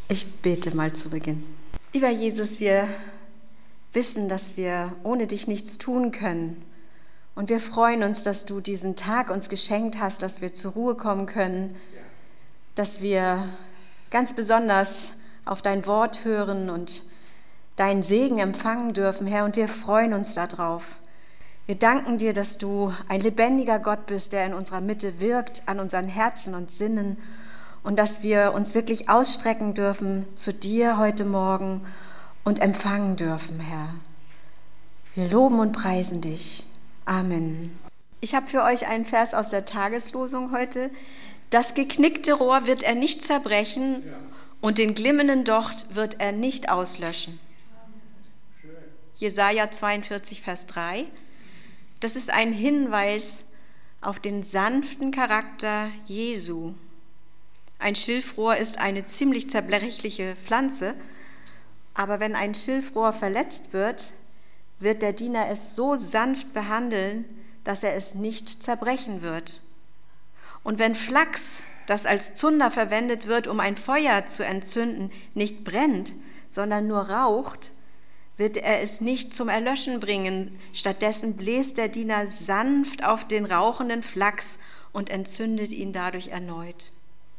Ich bete mal zu Beginn. Lieber Jesus, wir wissen, dass wir ohne dich nichts tun können. Und wir freuen uns, dass du diesen Tag uns geschenkt hast, dass wir zur Ruhe kommen können, dass wir ganz besonders auf dein Wort hören und deinen Segen empfangen dürfen, Herr, und wir freuen uns darauf. Wir danken dir, dass du ein lebendiger Gott bist, der in unserer Mitte wirkt, an unseren Herzen und Sinnen, und dass wir uns wirklich ausstrecken dürfen zu dir heute Morgen und empfangen dürfen, Herr. Wir loben und preisen dich. Amen. Ich habe für euch einen Vers aus der Tageslosung heute. Das geknickte Rohr wird er nicht zerbrechen und den glimmenden Docht wird er nicht auslöschen. Jesaja 42, Vers 3. Das ist ein Hinweis auf den sanften Charakter Jesu. Ein Schilfrohr ist eine ziemlich zerbrechliche Pflanze, aber wenn ein Schilfrohr verletzt wird, wird der Diener es so sanft behandeln, dass er es nicht zerbrechen wird. Und wenn Flachs, das als Zunder verwendet wird, um ein Feuer zu entzünden, nicht brennt, sondern nur raucht, wird er es nicht zum Erlöschen bringen. Stattdessen bläst der Diener sanft auf den rauchenden Flachs und entzündet ihn dadurch erneut.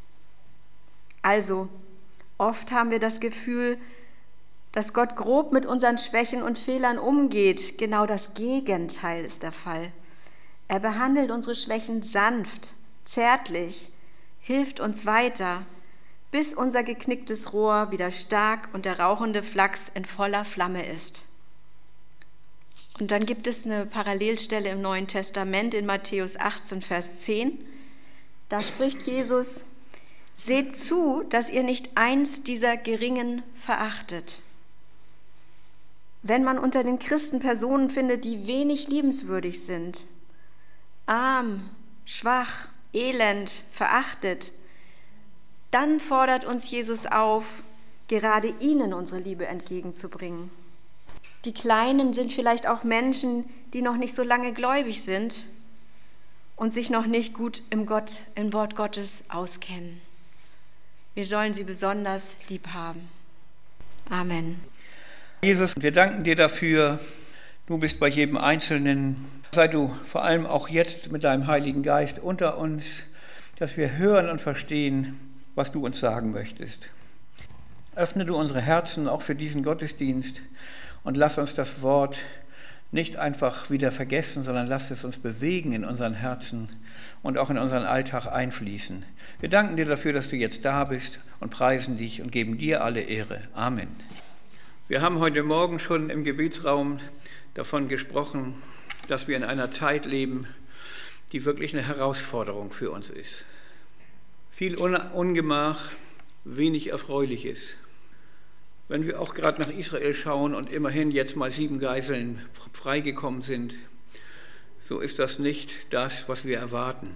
Also, oft haben wir das Gefühl, dass Gott grob mit unseren Schwächen und Fehlern umgeht. Genau das Gegenteil ist der Fall. Er behandelt unsere Schwächen sanft, zärtlich, hilft uns weiter, bis unser geknicktes Rohr wieder stark und der rauchende Flachs in voller Flamme ist. Und dann gibt es eine Parallelstelle im Neuen Testament in Matthäus 18, Vers 10. Da spricht Jesus: Seht zu, dass ihr nicht eins dieser Geringen verachtet. Wenn man unter den Christen Personen findet, die wenig liebenswürdig sind, arm, schwach, elend, verachtet, dann fordert uns Jesus auf, gerade ihnen unsere Liebe entgegenzubringen. Die Kleinen sind vielleicht auch Menschen, die noch nicht so lange gläubig sind und sich noch nicht gut im Wort Gottes auskennen. Wir sollen sie besonders lieb haben. Amen. Jesus, wir danken dir dafür, du bist bei jedem Einzelnen. Sei du vor allem auch jetzt mit deinem Heiligen Geist unter uns, dass wir hören und verstehen, was du uns sagen möchtest. Öffne du unsere Herzen auch für diesen Gottesdienst und lass uns das Wort nicht einfach wieder vergessen, sondern lass es uns bewegen in unseren Herzen und auch in unseren Alltag einfließen. Wir danken dir dafür, dass du jetzt da bist und preisen dich und geben dir alle Ehre. Amen. Wir haben heute Morgen schon im Gebetsraum davon gesprochen, dass wir in einer Zeit leben, die wirklich eine Herausforderung für uns ist. Viel Ungemach, wenig Erfreuliches. Wenn wir auch gerade nach Israel schauen und immerhin jetzt mal 7 Geiseln freigekommen sind, so ist das nicht das, was wir erwarten.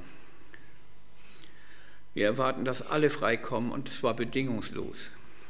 Wir erwarten, dass alle freikommen, und zwar bedingungslos.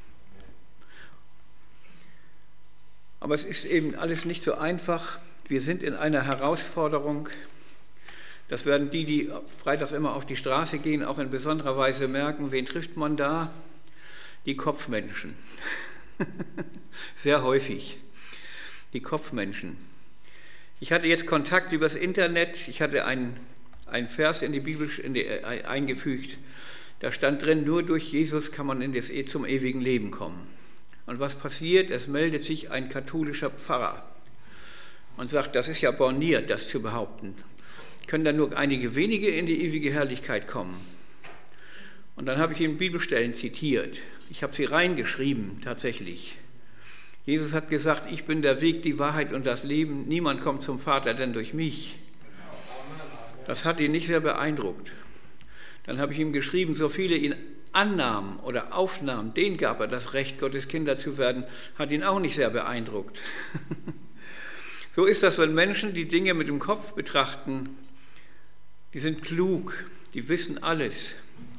Aber es ist eben alles nicht so einfach. Wir sind in einer Herausforderung. Das werden die freitags immer auf die Straße gehen, auch in besonderer Weise merken. Wen trifft man da? Die Kopfmenschen. Sehr häufig. Die Kopfmenschen. Ich hatte jetzt Kontakt übers Internet. Ich hatte einen Vers in die Bibel eingefügt. Da stand drin, nur durch Jesus kann man zum ewigen Leben kommen. Und was passiert? Es meldet sich ein katholischer Pfarrer und sagt, das ist ja borniert, das zu behaupten. Können dann nur einige wenige in die ewige Herrlichkeit kommen. Und dann habe ich ihm Bibelstellen zitiert. Ich habe sie reingeschrieben, tatsächlich. Jesus hat gesagt, ich bin der Weg, die Wahrheit und das Leben. Niemand kommt zum Vater, denn durch mich. Das hat ihn nicht sehr beeindruckt. Dann habe ich ihm geschrieben, so viele ihn annahmen oder aufnahmen, denen gab er das Recht, Gottes Kinder zu werden, hat ihn auch nicht sehr beeindruckt. So ist das, wenn Menschen die Dinge mit dem Kopf betrachten, die sind klug, die wissen alles.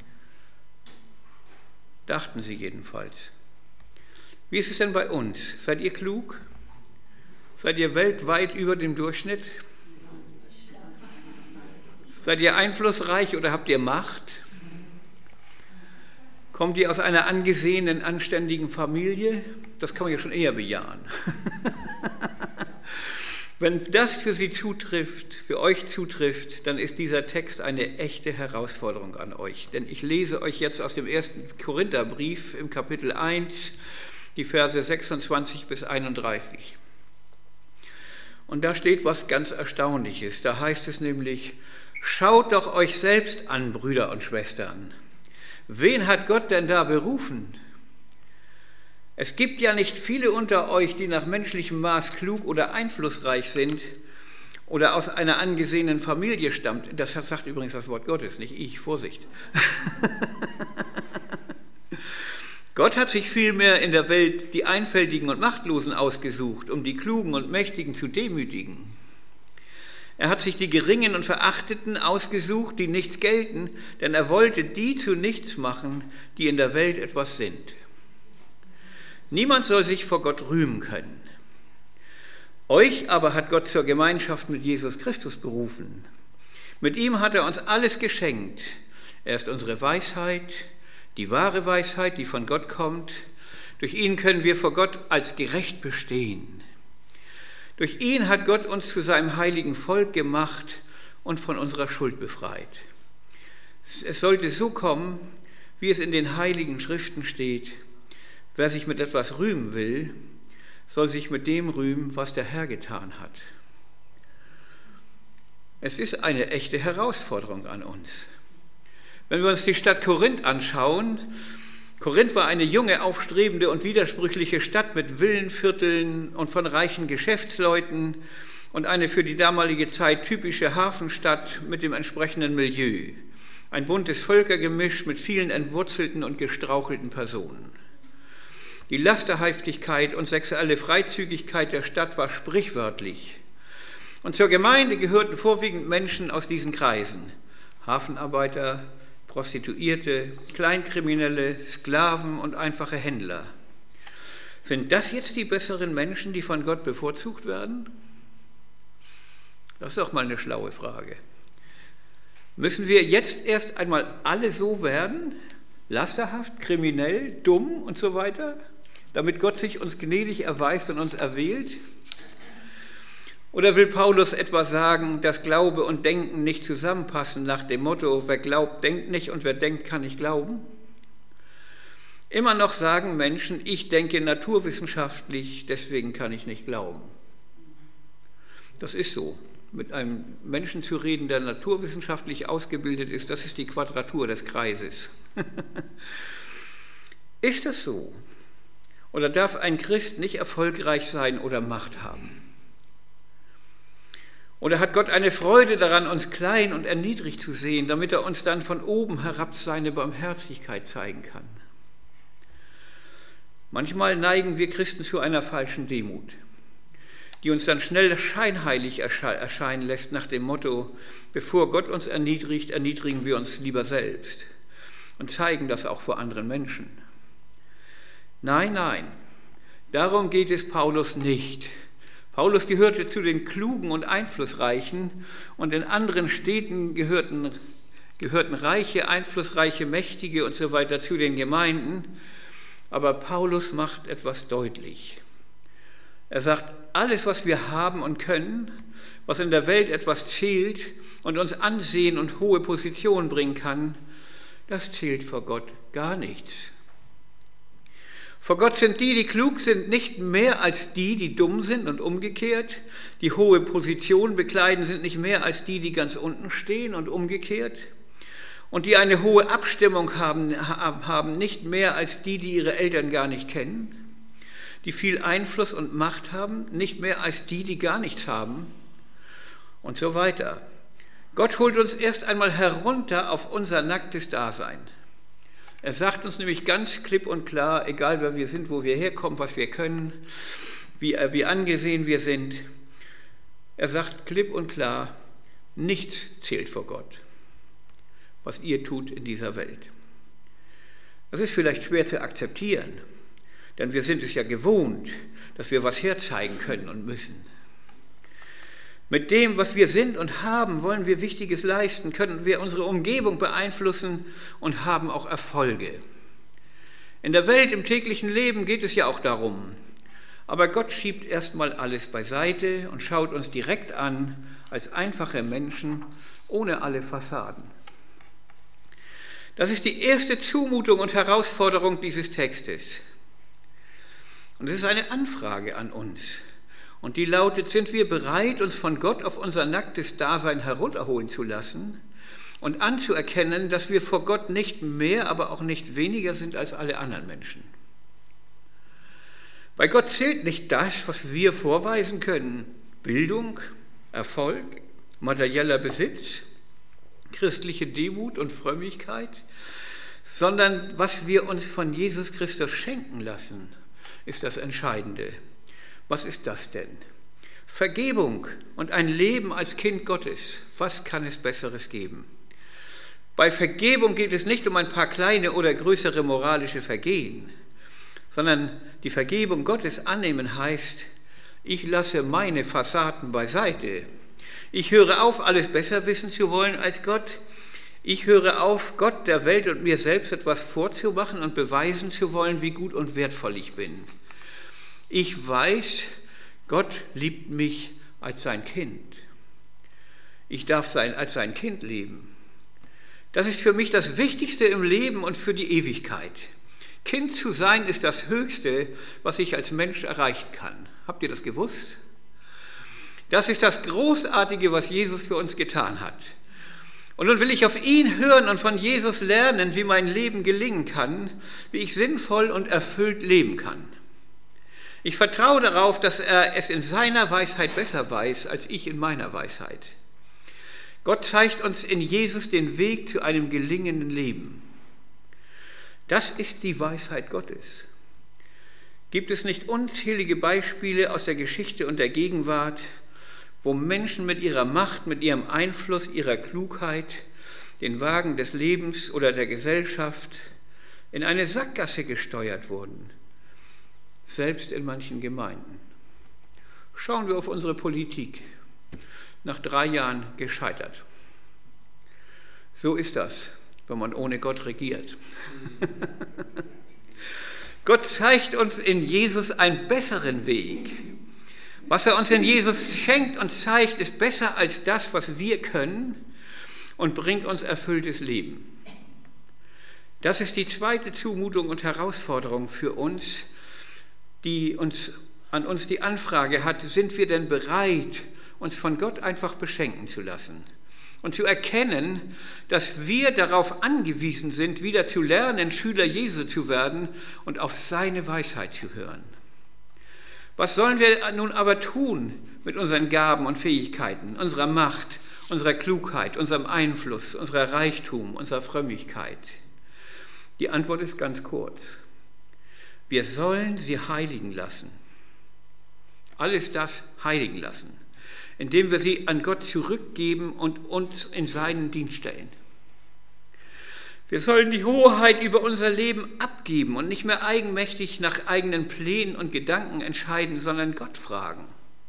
Dachten sie jedenfalls. Wie ist es denn bei uns? Seid ihr klug? Seid ihr weltweit über dem Durchschnitt? Seid ihr einflussreich oder habt ihr Macht? Kommt ihr aus einer angesehenen, anständigen Familie? Das kann man ja schon eher bejahen. Wenn das für Sie zutrifft, für euch zutrifft, dann ist dieser Text eine echte Herausforderung an euch. Denn ich lese euch jetzt aus dem 1. Korintherbrief im Kapitel 1, die Verse 26 bis 31. Und da steht was ganz Erstaunliches. Da heißt es nämlich: Schaut doch euch selbst an, Brüder und Schwestern. Wen hat Gott denn da berufen? Es gibt ja nicht viele unter euch, die nach menschlichem Maß klug oder einflussreich sind oder aus einer angesehenen Familie stammt. Das sagt übrigens das Wort Gottes, nicht ich, Vorsicht. Gott hat sich vielmehr in der Welt die Einfältigen und Machtlosen ausgesucht, um die Klugen und Mächtigen zu demütigen. Er hat sich die Geringen und Verachteten ausgesucht, die nichts gelten, denn er wollte die zu nichts machen, die in der Welt etwas sind. Niemand soll sich vor Gott rühmen können. Euch aber hat Gott zur Gemeinschaft mit Jesus Christus berufen. Mit ihm hat er uns alles geschenkt. Er ist unsere Weisheit, die wahre Weisheit, die von Gott kommt. Durch ihn können wir vor Gott als gerecht bestehen. Durch ihn hat Gott uns zu seinem heiligen Volk gemacht und von unserer Schuld befreit. Es sollte so kommen, wie es in den heiligen Schriften steht: Wer sich mit etwas rühmen will, soll sich mit dem rühmen, was der Herr getan hat. Es ist eine echte Herausforderung an uns. Wenn wir uns die Stadt Korinth anschauen, Korinth war eine junge, aufstrebende und widersprüchliche Stadt mit Villenvierteln und von reichen Geschäftsleuten und eine für die damalige Zeit typische Hafenstadt mit dem entsprechenden Milieu. Ein buntes Völkergemisch mit vielen entwurzelten und gestrauchelten Personen. Die Lasterhaftigkeit und sexuelle Freizügigkeit der Stadt war sprichwörtlich. Und zur Gemeinde gehörten vorwiegend Menschen aus diesen Kreisen: Hafenarbeiter, Prostituierte, Kleinkriminelle, Sklaven und einfache Händler. Sind das jetzt die besseren Menschen, die von Gott bevorzugt werden? Das ist doch mal eine schlaue Frage. Müssen wir jetzt erst einmal alle so werden? Lasterhaft, kriminell, dumm und so weiter, damit Gott sich uns gnädig erweist und uns erwählt? Oder will Paulus etwa sagen, dass Glaube und Denken nicht zusammenpassen, nach dem Motto: Wer glaubt, denkt nicht, und wer denkt, kann nicht glauben? Immer noch sagen Menschen: Ich denke naturwissenschaftlich, deswegen kann ich nicht glauben. Das ist so. Mit einem Menschen zu reden, der naturwissenschaftlich ausgebildet ist, das ist die Quadratur des Kreises. Ist das so? Oder darf ein Christ nicht erfolgreich sein oder Macht haben? Oder hat Gott eine Freude daran, uns klein und erniedrigt zu sehen, damit er uns dann von oben herab seine Barmherzigkeit zeigen kann? Manchmal neigen wir Christen zu einer falschen Demut, die uns dann schnell scheinheilig erscheinen lässt, nach dem Motto: Bevor Gott uns erniedrigt, erniedrigen wir uns lieber selbst und zeigen das auch vor anderen Menschen. Nein, nein, darum geht es Paulus nicht. Paulus gehörte zu den Klugen und Einflussreichen, und in anderen Städten gehörten reiche, einflussreiche, mächtige und so weiter zu den Gemeinden. Aber Paulus macht etwas deutlich. Er sagt, alles, was wir haben und können, was in der Welt etwas zählt und uns Ansehen und hohe Position bringen kann, das zählt vor Gott gar nichts. Vor Gott sind die klug sind, nicht mehr als die dumm sind, und umgekehrt. Die hohe Position bekleiden, sind nicht mehr als die ganz unten stehen, und umgekehrt. Und die eine hohe Abstimmung haben nicht mehr als die ihre Eltern gar nicht kennen. Die viel Einfluss und Macht haben, nicht mehr als die gar nichts haben. Und so weiter. Gott holt uns erst einmal herunter auf unser nacktes Dasein. Er sagt uns nämlich ganz klipp und klar, egal wer wir sind, wo wir herkommen, was wir können, wie angesehen wir sind. Er sagt klipp und klar, nichts zählt vor Gott, was ihr tut in dieser Welt. Das ist vielleicht schwer zu akzeptieren, denn wir sind es ja gewohnt, dass wir was herzeigen können und müssen. Mit dem, was wir sind und haben, wollen wir Wichtiges leisten, können wir unsere Umgebung beeinflussen und haben auch Erfolge. In der Welt, im täglichen Leben geht es ja auch darum. Aber Gott schiebt erstmal alles beiseite und schaut uns direkt an als einfache Menschen ohne alle Fassaden. Das ist die erste Zumutung und Herausforderung dieses Textes. Und es ist eine Anfrage an uns. Und die lautet, sind wir bereit, uns von Gott auf unser nacktes Dasein herunterholen zu lassen und anzuerkennen, dass wir vor Gott nicht mehr, aber auch nicht weniger sind als alle anderen Menschen? Bei Gott zählt nicht das, was wir vorweisen können, Bildung, Erfolg, materieller Besitz, christliche Demut und Frömmigkeit, sondern was wir uns von Jesus Christus schenken lassen, ist das Entscheidende. Was ist das denn? Vergebung und ein Leben als Kind Gottes. Was kann es Besseres geben? Bei Vergebung geht es nicht um ein paar kleine oder größere moralische Vergehen, sondern die Vergebung Gottes annehmen heißt, ich lasse meine Fassaden beiseite. Ich höre auf, alles besser wissen zu wollen als Gott. Ich höre auf, Gott, der Welt und mir selbst etwas vorzumachen und beweisen zu wollen, wie gut und wertvoll ich bin. Ich weiß, Gott liebt mich als sein Kind. Ich darf als sein Kind leben. Das ist für mich das Wichtigste im Leben und für die Ewigkeit. Kind zu sein ist das Höchste, was ich als Mensch erreichen kann. Habt ihr das gewusst? Das ist das Großartige, was Jesus für uns getan hat. Und nun will ich auf ihn hören und von Jesus lernen, wie mein Leben gelingen kann, wie ich sinnvoll und erfüllt leben kann. Ich vertraue darauf, dass er es in seiner Weisheit besser weiß, als ich in meiner Weisheit. Gott zeigt uns in Jesus den Weg zu einem gelingenden Leben. Das ist die Weisheit Gottes. Gibt es nicht unzählige Beispiele aus der Geschichte und der Gegenwart, wo Menschen mit ihrer Macht, mit ihrem Einfluss, ihrer Klugheit den Wagen des Lebens oder der Gesellschaft in eine Sackgasse gesteuert wurden? Selbst in manchen Gemeinden. Schauen wir auf unsere Politik. Nach 3 Jahren gescheitert. So ist das, wenn man ohne Gott regiert. Gott zeigt uns in Jesus einen besseren Weg. Was er uns in Jesus schenkt und zeigt, ist besser als das, was wir können und bringt uns erfülltes Leben. Das ist die zweite Zumutung und Herausforderung für uns, die an uns die Anfrage hat, sind wir denn bereit, uns von Gott einfach beschenken zu lassen und zu erkennen, dass wir darauf angewiesen sind, wieder zu lernen, Schüler Jesu zu werden und auf seine Weisheit zu hören. Was sollen wir nun aber tun mit unseren Gaben und Fähigkeiten, unserer Macht, unserer Klugheit, unserem Einfluss, unserer Reichtum, unserer Frömmigkeit? Die Antwort ist ganz kurz. Wir sollen sie heiligen lassen. Alles das heiligen lassen, indem wir sie an Gott zurückgeben und uns in seinen Dienst stellen. Wir sollen die Hoheit über unser Leben abgeben und nicht mehr eigenmächtig nach eigenen Plänen und Gedanken entscheiden, sondern Gott fragen.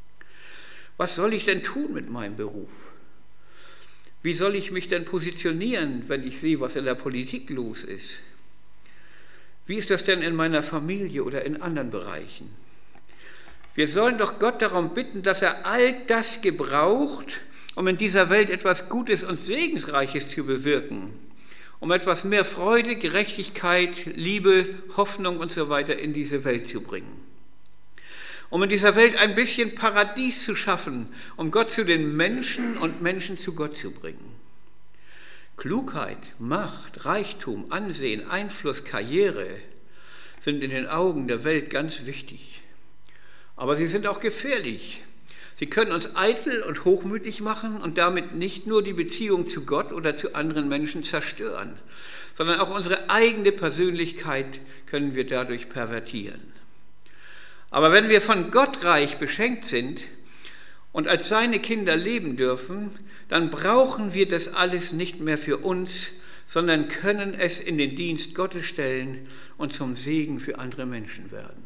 Was soll ich denn tun mit meinem Beruf? Wie soll ich mich denn positionieren, wenn ich sehe, was in der Politik los ist? Wie ist das denn in meiner Familie oder in anderen Bereichen? Wir sollen doch Gott darum bitten, dass er all das gebraucht, um in dieser Welt etwas Gutes und Segensreiches zu bewirken, um etwas mehr Freude, Gerechtigkeit, Liebe, Hoffnung und so weiter in diese Welt zu bringen. Um in dieser Welt ein bisschen Paradies zu schaffen, um Gott zu den Menschen und Menschen zu Gott zu bringen. Klugheit, Macht, Reichtum, Ansehen, Einfluss, Karriere sind in den Augen der Welt ganz wichtig. Aber sie sind auch gefährlich. Sie können uns eitel und hochmütig machen und damit nicht nur die Beziehung zu Gott oder zu anderen Menschen zerstören, sondern auch unsere eigene Persönlichkeit können wir dadurch pervertieren. Aber wenn wir von Gott reich beschenkt sind und als seine Kinder leben dürfen, dann brauchen wir das alles nicht mehr für uns, sondern können es in den Dienst Gottes stellen und zum Segen für andere Menschen werden.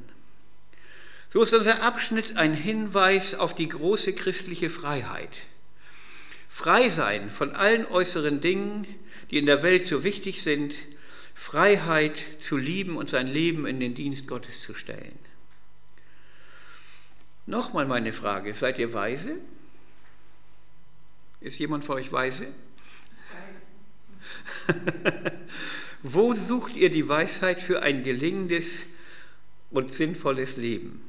So ist unser Abschnitt ein Hinweis auf die große christliche Freiheit. Frei sein von allen äußeren Dingen, die in der Welt so wichtig sind, Freiheit zu lieben und sein Leben in den Dienst Gottes zu stellen. Nochmal meine Frage, seid ihr weise? Ist jemand von euch weise? Wo sucht ihr die Weisheit für ein gelingendes und sinnvolles Leben?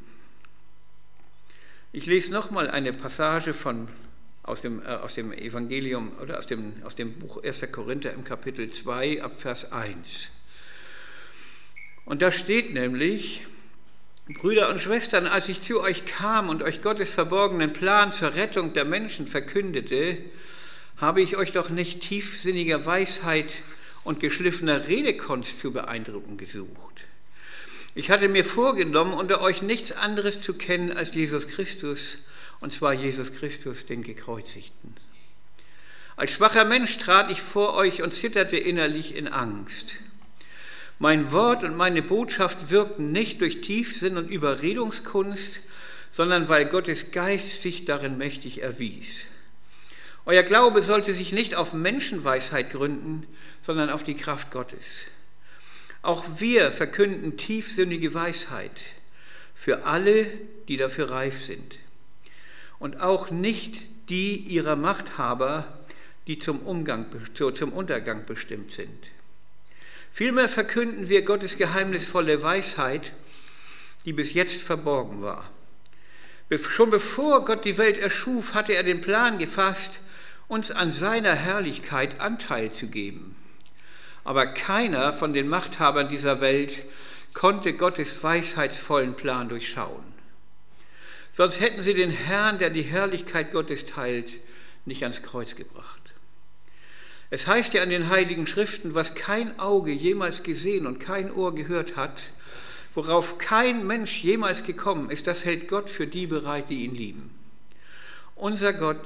Ich lese nochmal eine Passage aus dem Evangelium oder aus dem Buch 1. Korinther im Kapitel 2 ab Vers 1. Und da steht nämlich: Brüder und Schwestern, als ich zu euch kam und euch Gottes verborgenen Plan zur Rettung der Menschen verkündete, habe ich euch doch nicht tiefsinniger Weisheit und geschliffener Redekunst zu beeindrucken gesucht. Ich hatte mir vorgenommen, unter euch nichts anderes zu kennen als Jesus Christus, und zwar Jesus Christus, den Gekreuzigten. Als schwacher Mensch trat ich vor euch und zitterte innerlich in Angst. Mein Wort und meine Botschaft wirkten nicht durch Tiefsinn und Überredungskunst, sondern weil Gottes Geist sich darin mächtig erwies. Euer Glaube sollte sich nicht auf Menschenweisheit gründen, sondern auf die Kraft Gottes. Auch wir verkünden tiefsinnige Weisheit für alle, die dafür reif sind. Und auch nicht die ihrer Machthaber, die zum Untergang bestimmt sind. Vielmehr verkünden wir Gottes geheimnisvolle Weisheit, die bis jetzt verborgen war. Schon bevor Gott die Welt erschuf, hatte er den Plan gefasst, uns an seiner Herrlichkeit Anteil zu geben. Aber keiner von den Machthabern dieser Welt konnte Gottes weisheitsvollen Plan durchschauen. Sonst hätten sie den Herrn, der die Herrlichkeit Gottes teilt, nicht ans Kreuz gebracht. Es heißt ja in den Heiligen Schriften, was kein Auge jemals gesehen und kein Ohr gehört hat, worauf kein Mensch jemals gekommen ist, das hält Gott für die bereit, die ihn lieben. Unser Gott,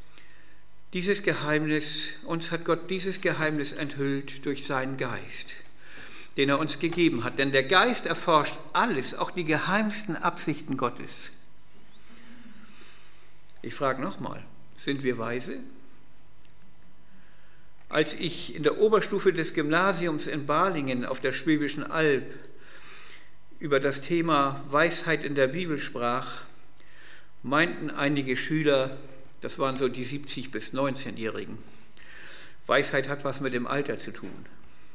uns hat Gott dieses Geheimnis enthüllt durch seinen Geist, den er uns gegeben hat. Denn der Geist erforscht alles, auch die geheimsten Absichten Gottes. Ich frage nochmal, sind wir weise? Als ich in der Oberstufe des Gymnasiums in Balingen auf der Schwäbischen Alb über das Thema Weisheit in der Bibel sprach, meinten einige Schüler, das waren so die 70- bis 19-Jährigen, Weisheit hat was mit dem Alter zu tun.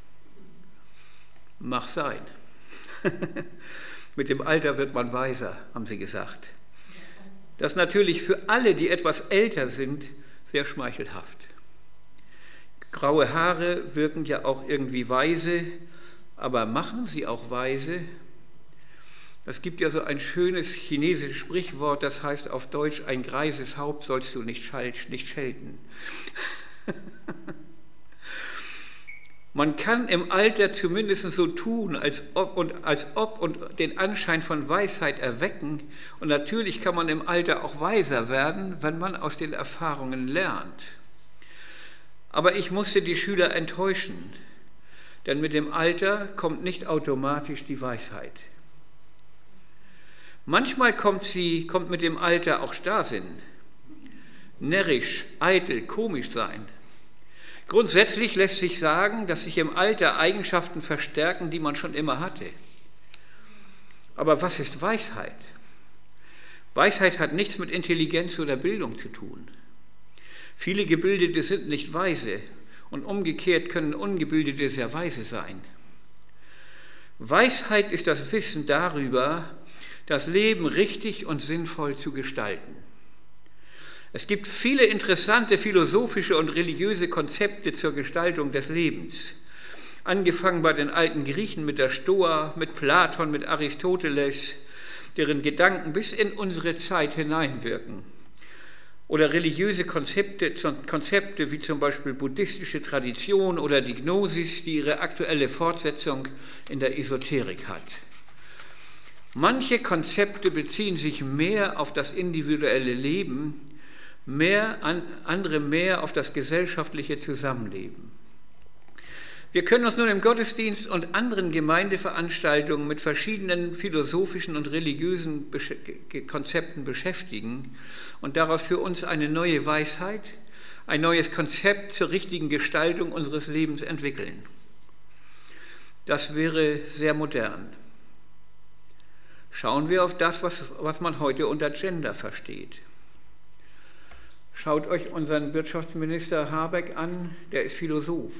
Mag sein. Mit dem Alter wird man weiser, haben sie gesagt. Das ist natürlich für alle, die etwas älter sind, sehr schmeichelhaft. Graue Haare wirken ja auch irgendwie weise, aber machen sie auch weise? Es gibt ja so ein schönes chinesisches Sprichwort, das heißt auf Deutsch, ein greises Haupt sollst du nicht schelten. Man kann im Alter zumindest so tun, als ob und den Anschein von Weisheit erwecken. Und natürlich kann man im Alter auch weiser werden, wenn man aus den Erfahrungen lernt. Aber ich musste die Schüler enttäuschen, denn mit dem Alter kommt nicht automatisch die Weisheit. Manchmal kommt mit dem Alter auch Starrsinn, närrisch, eitel, komisch sein. Grundsätzlich lässt sich sagen, dass sich im Alter Eigenschaften verstärken, die man schon immer hatte. Aber was ist Weisheit? Weisheit hat nichts mit Intelligenz oder Bildung zu tun. Viele Gebildete sind nicht weise und umgekehrt können Ungebildete sehr weise sein. Weisheit ist das Wissen darüber, das Leben richtig und sinnvoll zu gestalten. Es gibt viele interessante philosophische und religiöse Konzepte zur Gestaltung des Lebens. Angefangen bei den alten Griechen mit der Stoa, mit Platon, mit Aristoteles, deren Gedanken bis in unsere Zeit hineinwirken. Oder religiöse Konzepte wie zum Beispiel buddhistische Tradition oder die Gnosis, die ihre aktuelle Fortsetzung in der Esoterik hat. Manche Konzepte beziehen sich mehr auf das individuelle Leben, andere mehr auf das gesellschaftliche Zusammenleben. Wir können uns nun im Gottesdienst und anderen Gemeindeveranstaltungen mit verschiedenen philosophischen und religiösen Konzepten beschäftigen und daraus für uns eine neue Weisheit, ein neues Konzept zur richtigen Gestaltung unseres Lebens entwickeln. das wäre sehr modern. Schauen wir auf das, was man heute unter Gender versteht. Schaut euch unseren Wirtschaftsminister Habeck an, der ist Philosoph.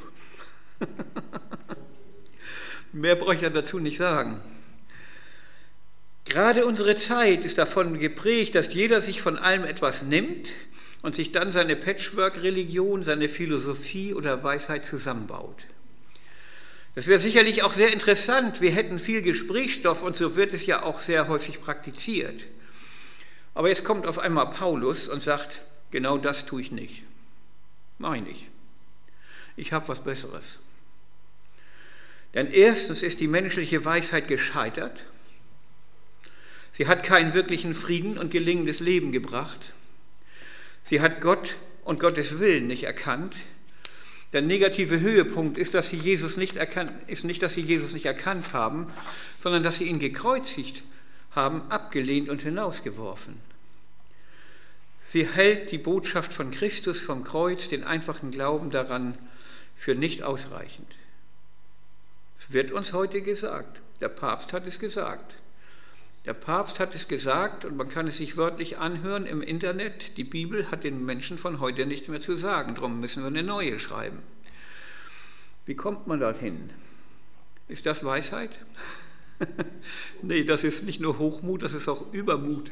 Mehr brauche ich ja dazu nicht sagen. Gerade unsere Zeit ist davon geprägt, dass jeder sich von allem etwas nimmt und sich dann seine Patchwork-Religion, seine Philosophie oder Weisheit zusammenbaut. Das wäre sicherlich auch sehr interessant. Wir hätten viel Gesprächsstoff und so wird es ja auch sehr häufig praktiziert. Aber jetzt kommt auf einmal Paulus und sagt, genau das tue ich nicht. Mache ich nicht. Ich habe was Besseres. Denn erstens ist die menschliche Weisheit gescheitert. Sie hat keinen wirklichen Frieden und gelingendes Leben gebracht. Sie hat Gott und Gottes Willen nicht erkannt. Der negative Höhepunkt ist, dass sie Jesus nicht erkannt haben, sondern dass sie ihn gekreuzigt haben, abgelehnt und hinausgeworfen. Sie hält die Botschaft von Christus vom Kreuz, den einfachen Glauben daran, für nicht ausreichend. Es wird uns heute gesagt. Der Papst hat es gesagt. Der Papst hat es gesagt und man kann es sich wörtlich anhören im Internet. Die Bibel hat den Menschen von heute nichts mehr zu sagen, darum müssen wir eine neue schreiben. Wie kommt man dorthin? Ist das Weisheit? Nee, das ist nicht nur Hochmut, das ist auch Übermut.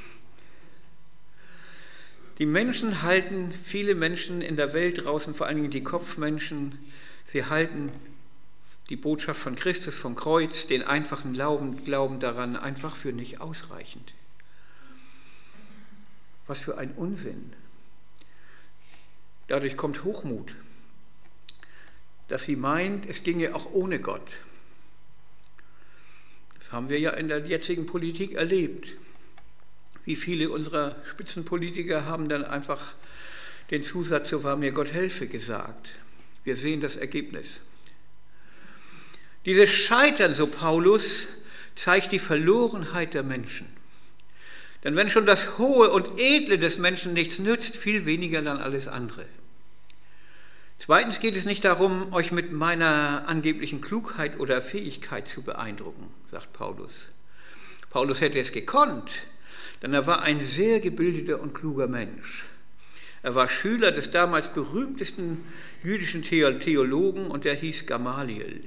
Die Menschen halten, viele Menschen in der Welt draußen, vor allen Dingen die Kopfmenschen, sie halten die Botschaft von Christus vom Kreuz, den einfachen Glauben daran, einfach für nicht ausreichend. Was für ein Unsinn. Dadurch kommt Hochmut, dass sie meint, es ginge auch ohne Gott. Das haben wir ja in der jetzigen Politik erlebt. Wie viele unserer Spitzenpolitiker haben dann einfach den Zusatz, so wahr mir Gott helfe, gesagt. Wir sehen das Ergebnis. Dieses Scheitern, so Paulus, zeigt die Verlorenheit der Menschen. Denn wenn schon das Hohe und Edle des Menschen nichts nützt, viel weniger dann alles andere. Zweitens geht es nicht darum, euch mit meiner angeblichen Klugheit oder Fähigkeit zu beeindrucken, sagt Paulus. Paulus hätte es gekonnt, denn er war ein sehr gebildeter und kluger Mensch. Er war Schüler des damals berühmtesten jüdischen Theologen und der hieß Gamaliel.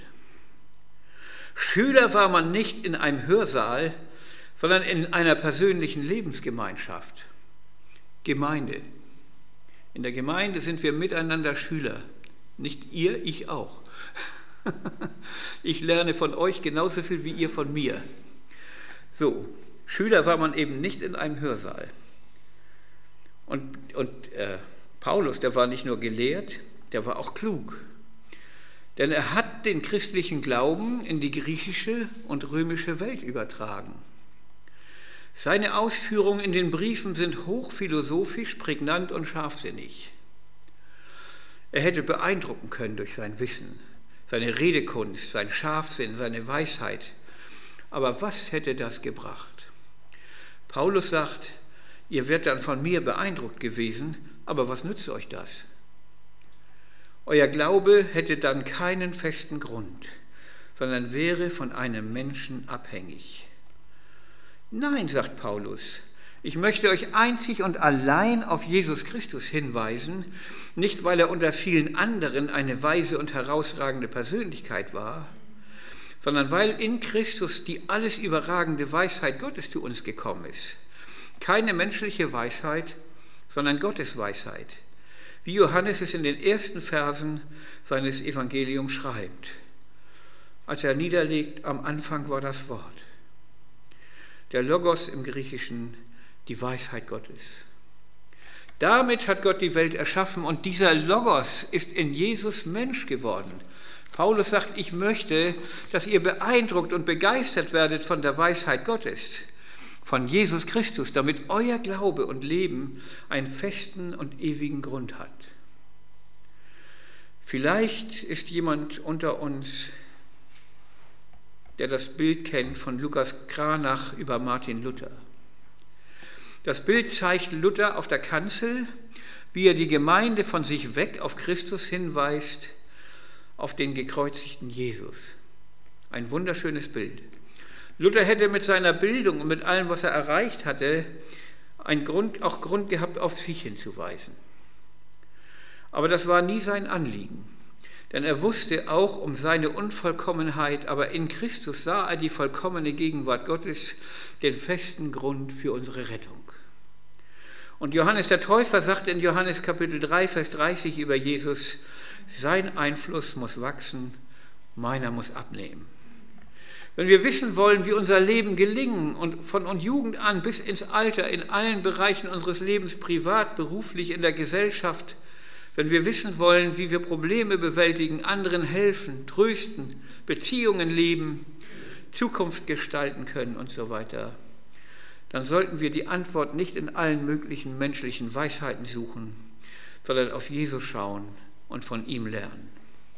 Schüler war man nicht in einem Hörsaal, sondern in einer persönlichen Lebensgemeinschaft. Gemeinde. In der Gemeinde sind wir miteinander Schüler. Nicht ihr, ich auch. Ich lerne von euch genauso viel wie ihr von mir. So, Schüler war man eben nicht in einem Hörsaal. Und Paulus, der war nicht nur gelehrt, der war auch klug. Denn er hat den christlichen Glauben in die griechische und römische Welt übertragen. Seine Ausführungen in den Briefen sind hochphilosophisch, prägnant und scharfsinnig. Er hätte beeindrucken können durch sein Wissen, seine Redekunst, sein Scharfsinn, seine Weisheit. Aber was hätte das gebracht? Paulus sagt, ihr werdet dann von mir beeindruckt gewesen, aber was nützt euch das? Euer Glaube hätte dann keinen festen Grund, sondern wäre von einem Menschen abhängig. Nein, sagt Paulus, ich möchte euch einzig und allein auf Jesus Christus hinweisen, nicht weil er unter vielen anderen eine weise und herausragende Persönlichkeit war, sondern weil in Christus die alles überragende Weisheit Gottes zu uns gekommen ist. Keine menschliche Weisheit, sondern Gottes Weisheit. Wie Johannes es in den ersten Versen seines Evangeliums schreibt. Als er niederlegt, am Anfang war das Wort. Der Logos im Griechischen, die Weisheit Gottes. Damit hat Gott die Welt erschaffen und dieser Logos ist in Jesus Mensch geworden. Paulus sagt, ich möchte, dass ihr beeindruckt und begeistert werdet von der Weisheit Gottes, von Jesus Christus, damit euer Glaube und Leben einen festen und ewigen Grund hat. Vielleicht ist jemand unter uns, der das Bild kennt von Lukas Cranach über Martin Luther. Das Bild zeigt Luther auf der Kanzel, wie er die Gemeinde von sich weg auf Christus hinweist, auf den gekreuzigten Jesus. Ein wunderschönes Bild. Luther hätte mit seiner Bildung und mit allem, was er erreicht hatte, auch Grund gehabt, auf sich hinzuweisen. Aber das war nie sein Anliegen, denn er wusste auch um seine Unvollkommenheit, aber in Christus sah er die vollkommene Gegenwart Gottes, den festen Grund für unsere Rettung. Und Johannes der Täufer sagt in Johannes Kapitel 3, Vers 30 über Jesus, sein Einfluss muss wachsen, meiner muss abnehmen. Wenn wir wissen wollen, wie unser Leben gelingen und von Jugend an bis ins Alter in allen Bereichen unseres Lebens, privat, beruflich, in der Gesellschaft, wenn wir wissen wollen, wie wir Probleme bewältigen, anderen helfen, trösten, Beziehungen leben, Zukunft gestalten können und so weiter, dann sollten wir die Antwort nicht in allen möglichen menschlichen Weisheiten suchen, sondern auf Jesus schauen und von ihm lernen.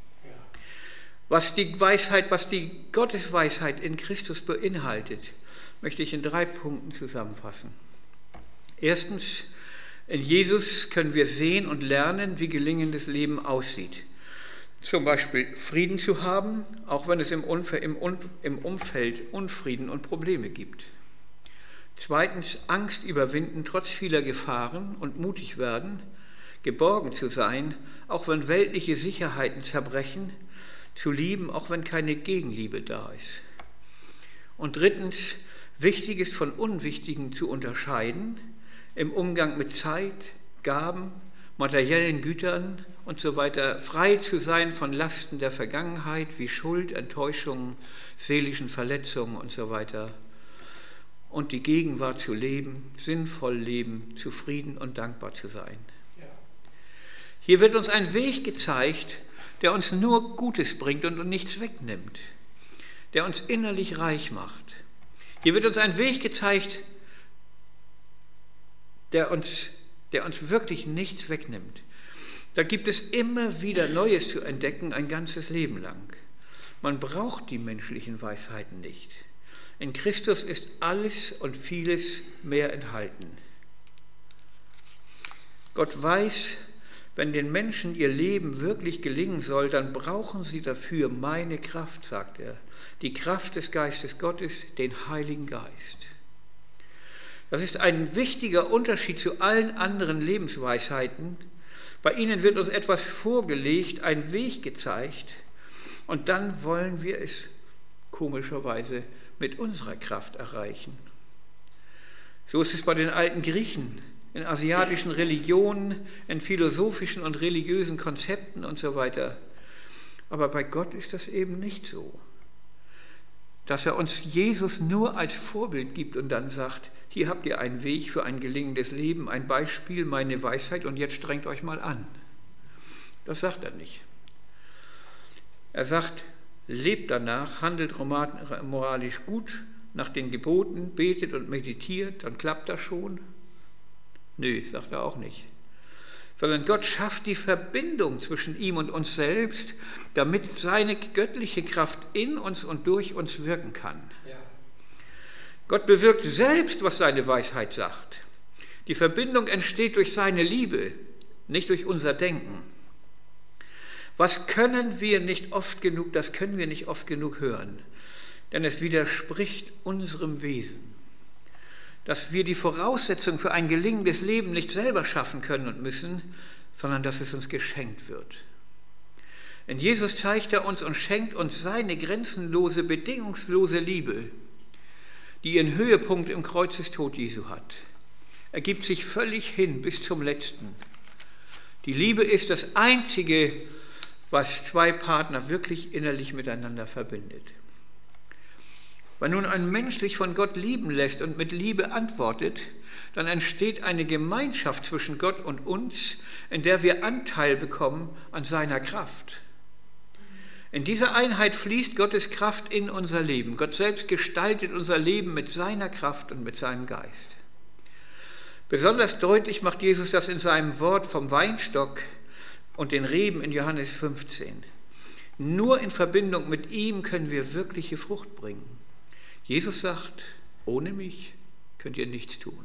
Was die Gottesweisheit in Christus beinhaltet, möchte ich in 3 Punkten zusammenfassen. Erstens, in Jesus können wir sehen und lernen, wie gelingendes Leben aussieht. Zum Beispiel Frieden zu haben, auch wenn es im Umfeld Unfrieden und Probleme gibt. Zweitens, Angst überwinden trotz vieler Gefahren und mutig werden, geborgen zu sein, auch wenn weltliche Sicherheiten zerbrechen, zu lieben, auch wenn keine Gegenliebe da ist. Und drittens, Wichtiges von Unwichtigem zu unterscheiden, im Umgang mit Zeit, Gaben, materiellen Gütern und so weiter, frei zu sein von Lasten der Vergangenheit wie Schuld, Enttäuschungen, seelischen Verletzungen und so weiter. Und die Gegenwart zu leben, sinnvoll leben, zufrieden und dankbar zu sein. Hier wird uns ein Weg gezeigt, der uns nur Gutes bringt und nichts wegnimmt, der uns innerlich reich macht. Hier wird uns ein Weg gezeigt, der uns wirklich nichts wegnimmt. Da gibt es immer wieder Neues zu entdecken, ein ganzes Leben lang. Man braucht die menschlichen Weisheiten nicht. In Christus ist alles und vieles mehr enthalten. Gott weiß, wenn den Menschen ihr Leben wirklich gelingen soll, dann brauchen sie dafür meine Kraft, sagt er. Die Kraft des Geistes Gottes, den Heiligen Geist. Das ist ein wichtiger Unterschied zu allen anderen Lebensweisheiten. Bei ihnen wird uns etwas vorgelegt, ein Weg gezeigt, und dann wollen wir es komischerweise mit unserer Kraft erreichen. So ist es bei den alten Griechen, in asiatischen Religionen, in philosophischen und religiösen Konzepten und so weiter. Aber bei Gott ist das eben nicht so. Dass er uns Jesus nur als Vorbild gibt und dann sagt, hier habt ihr einen Weg für ein gelingendes Leben, ein Beispiel, meine Weisheit, und jetzt strengt euch mal an. Das sagt er nicht. Er sagt, lebt danach, handelt moralisch gut nach den Geboten, betet und meditiert, dann klappt das schon. Nö, sagt er auch nicht. Sondern Gott schafft die Verbindung zwischen ihm und uns selbst, damit seine göttliche Kraft in uns und durch uns wirken kann. Ja. Gott bewirkt selbst, was seine Weisheit sagt. Die Verbindung entsteht durch seine Liebe, nicht durch unser Denken. Das können wir nicht oft genug hören, denn es widerspricht unserem Wesen. Dass wir die Voraussetzung für ein gelingendes Leben nicht selber schaffen können und müssen, sondern dass es uns geschenkt wird. In Jesus zeigt er uns und schenkt uns seine grenzenlose, bedingungslose Liebe, die ihren Höhepunkt im Kreuzestod Jesu hat. Er gibt sich völlig hin bis zum Letzten. Die Liebe ist das Einzige, was zwei Partner wirklich innerlich miteinander verbindet. Wenn nun ein Mensch sich von Gott lieben lässt und mit Liebe antwortet, dann entsteht eine Gemeinschaft zwischen Gott und uns, in der wir Anteil bekommen an seiner Kraft. In dieser Einheit fließt Gottes Kraft in unser Leben. Gott selbst gestaltet unser Leben mit seiner Kraft und mit seinem Geist. Besonders deutlich macht Jesus das in seinem Wort vom Weinstock und den Reben in Johannes 15. Nur in Verbindung mit ihm können wir wirkliche Frucht bringen. Jesus sagt, ohne mich könnt ihr nichts tun.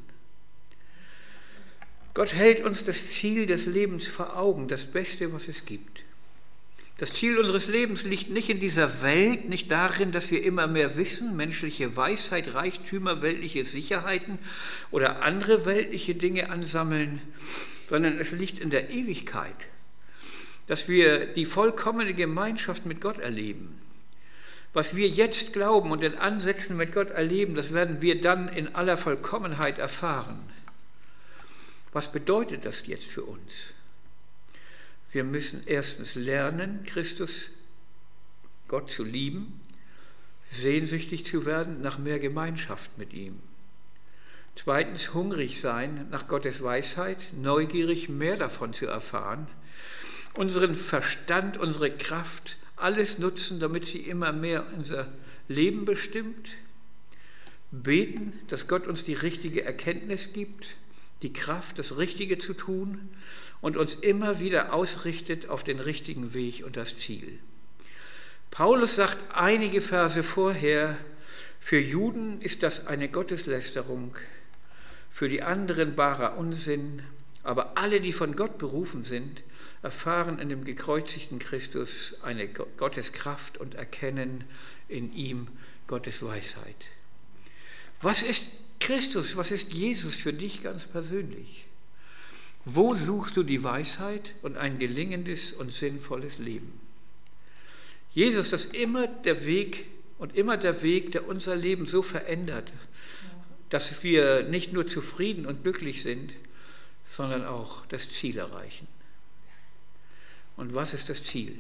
Gott hält uns das Ziel des Lebens vor Augen, das Beste, was es gibt. Das Ziel unseres Lebens liegt nicht in dieser Welt, nicht darin, dass wir immer mehr wissen, menschliche Weisheit, Reichtümer, weltliche Sicherheiten oder andere weltliche Dinge ansammeln, sondern es liegt in der Ewigkeit, dass wir die vollkommene Gemeinschaft mit Gott erleben. Was wir jetzt glauben und in Ansätzen mit Gott erleben, das werden wir dann in aller Vollkommenheit erfahren. Was bedeutet das jetzt für uns? Wir müssen erstens lernen, Christus, Gott zu lieben, sehnsüchtig zu werden nach mehr Gemeinschaft mit ihm. Zweitens hungrig sein nach Gottes Weisheit, neugierig mehr davon zu erfahren, unseren Verstand, unsere Kraft, alles nutzen, damit sie immer mehr unser Leben bestimmt. Beten, dass Gott uns die richtige Erkenntnis gibt, die Kraft, das Richtige zu tun und uns immer wieder ausrichtet auf den richtigen Weg und das Ziel. Paulus sagt einige Verse vorher, für Juden ist das eine Gotteslästerung, für die anderen barer Unsinn, aber alle, die von Gott berufen sind, erfahren in dem gekreuzigten Christus eine Gottes Kraft und erkennen in ihm Gottes Weisheit. Was ist Christus, was ist Jesus für dich ganz persönlich? Wo suchst du die Weisheit und ein gelingendes und sinnvolles Leben? Jesus, das ist immer der Weg und immer der Weg, der unser Leben so verändert, dass wir nicht nur zufrieden und glücklich sind, sondern auch das Ziel erreichen. Und was ist das Ziel?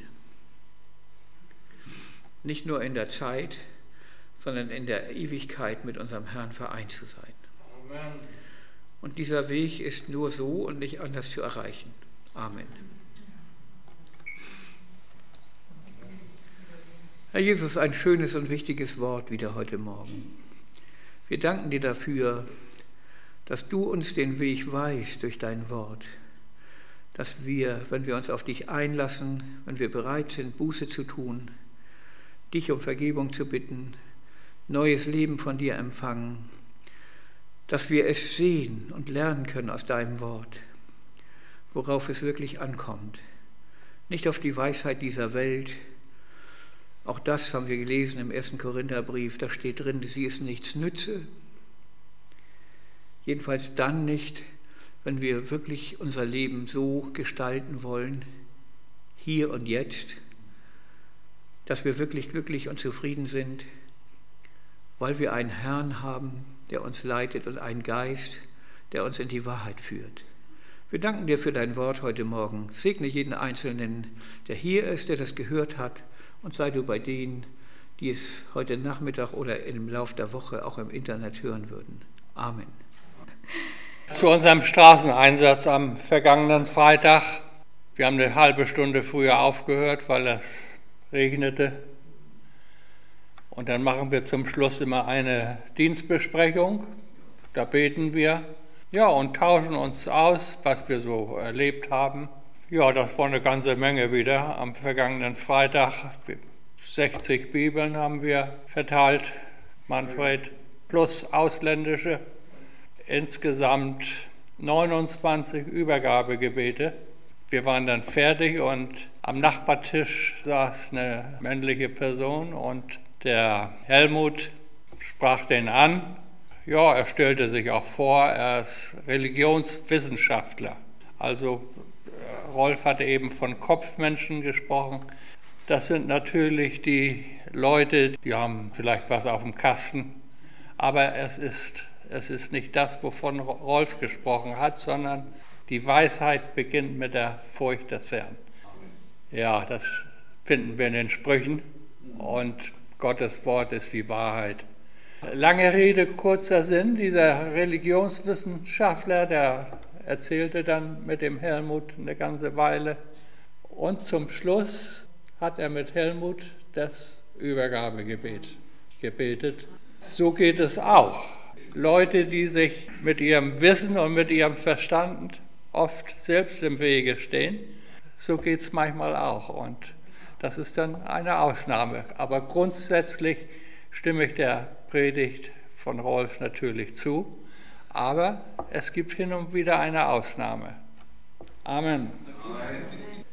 Nicht nur in der Zeit, sondern in der Ewigkeit mit unserem Herrn vereint zu sein. Amen. Und dieser Weg ist nur so und nicht anders zu erreichen. Amen. Herr Jesus, ein schönes und wichtiges Wort wieder heute Morgen. Wir danken dir dafür, dass du uns den Weg weist durch dein Wort. Dass wir, wenn wir uns auf dich einlassen, wenn wir bereit sind, Buße zu tun, dich um Vergebung zu bitten, neues Leben von dir empfangen, dass wir es sehen und lernen können aus deinem Wort, worauf es wirklich ankommt. Nicht auf die Weisheit dieser Welt. Auch das haben wir gelesen im 1. Korintherbrief, da steht drin, sie ist nichts nütze. Jedenfalls dann nicht, wenn wir wirklich unser Leben so gestalten wollen, hier und jetzt, dass wir wirklich glücklich und zufrieden sind, weil wir einen Herrn haben, der uns leitet und einen Geist, der uns in die Wahrheit führt. Wir danken dir für dein Wort heute Morgen. Segne jeden Einzelnen, der hier ist, der das gehört hat, und sei du bei denen, die es heute Nachmittag oder im Lauf der Woche auch im Internet hören würden. Amen. Zu unserem Straßeneinsatz am vergangenen Freitag. Wir haben eine halbe Stunde früher aufgehört, weil es regnete. Und dann machen wir zum Schluss immer eine Dienstbesprechung. Da beten wir, ja, und tauschen uns aus, was wir so erlebt haben. Ja, das war eine ganze Menge wieder. Am vergangenen Freitag 60 Bibeln haben wir verteilt, Manfred, plus ausländische. Insgesamt 29 Übergabegebete. Wir waren dann fertig und am Nachbartisch saß eine männliche Person und der Helmut sprach den an. Ja, er stellte sich auch vor, er ist Religionswissenschaftler. Also Rolf hatte eben von Kopfmenschen gesprochen. Das sind natürlich die Leute, die haben vielleicht was auf dem Kasten, aber es ist nicht das, wovon Rolf gesprochen hat, sondern die Weisheit beginnt mit der Furcht des Herrn. Ja, das finden wir in den Sprüchen und Gottes Wort ist die Wahrheit. Lange Rede, kurzer Sinn, dieser Religionswissenschaftler, der erzählte dann mit dem Helmut eine ganze Weile und zum Schluss hat er mit Helmut das Übergabegebet gebetet. So geht es auch. Leute, die sich mit ihrem Wissen und mit ihrem Verstand oft selbst im Wege stehen, so geht es manchmal auch. Und das ist dann eine Ausnahme. Aber grundsätzlich stimme ich der Predigt von Rolf natürlich zu. Aber es gibt hin und wieder eine Ausnahme. Amen. Amen.